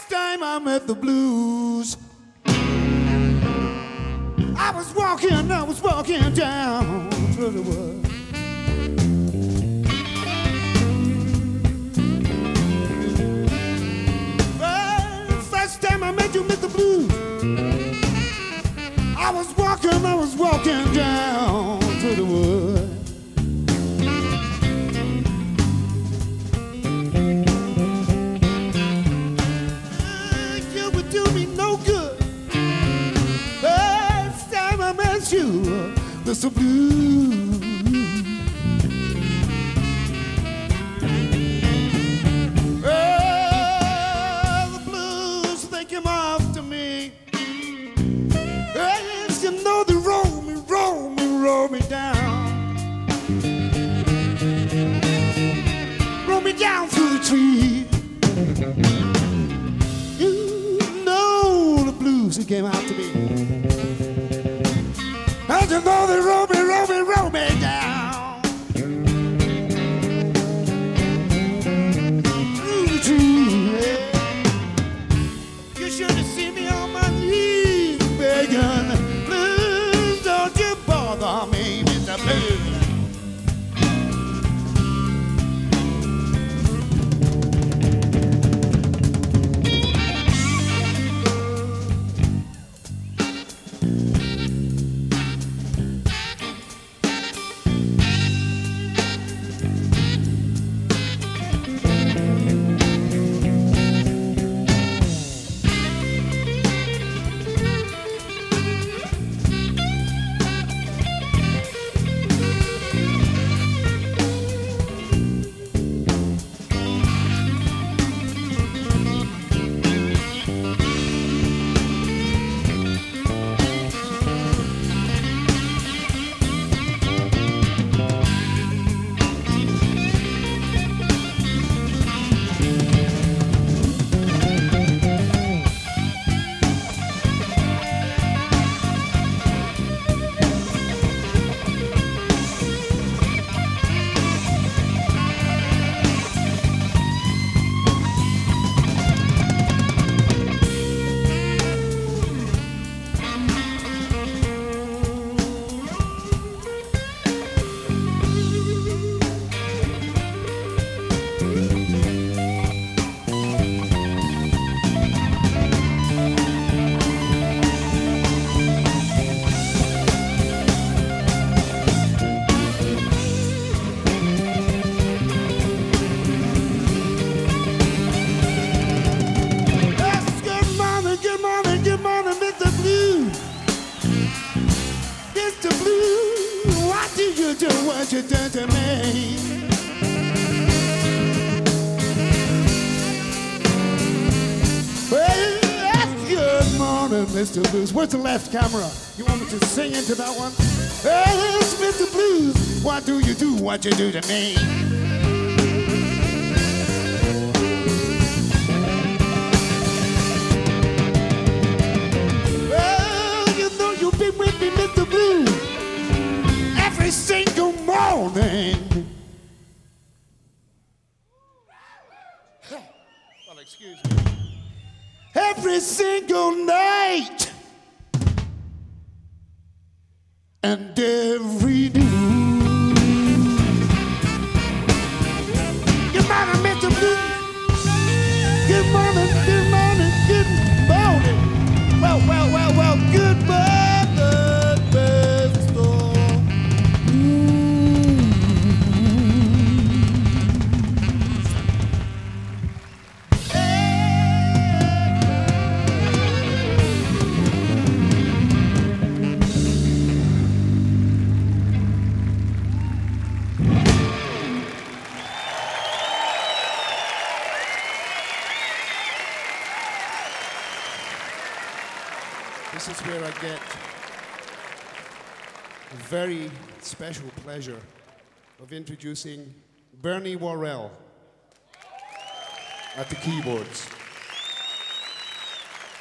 First time I met the blues, I was walking down through the woods. Well, first time I met you, Mr. Blues, I was walking down through the woods. You would do me no good. First time I met you, Mr. Blues. Well, the blues, they came after me. Yes, you know they roll me down. Roll me down through the trees. You know the blues, they came after me. And you know they roll me down. Through the trees. You should have seen me on my knees begging. Blues, don't you bother me, Mr. Blues. What you done to me? Well, that's good morning, Mr. Blues. Where's the left camera? You want me to sing into that one? Well, it's Mr. Blues. What do? What you do to me? Well, you know you've been with me, Mr. Blues, every single morning. Well, excuse me. Every single night and every noon. Good morning, Mr. Blue. Good morning, good morning, good morning. Well, good morning, Mr. This is where I get the very special pleasure of introducing Bernie Worrell at the keyboards.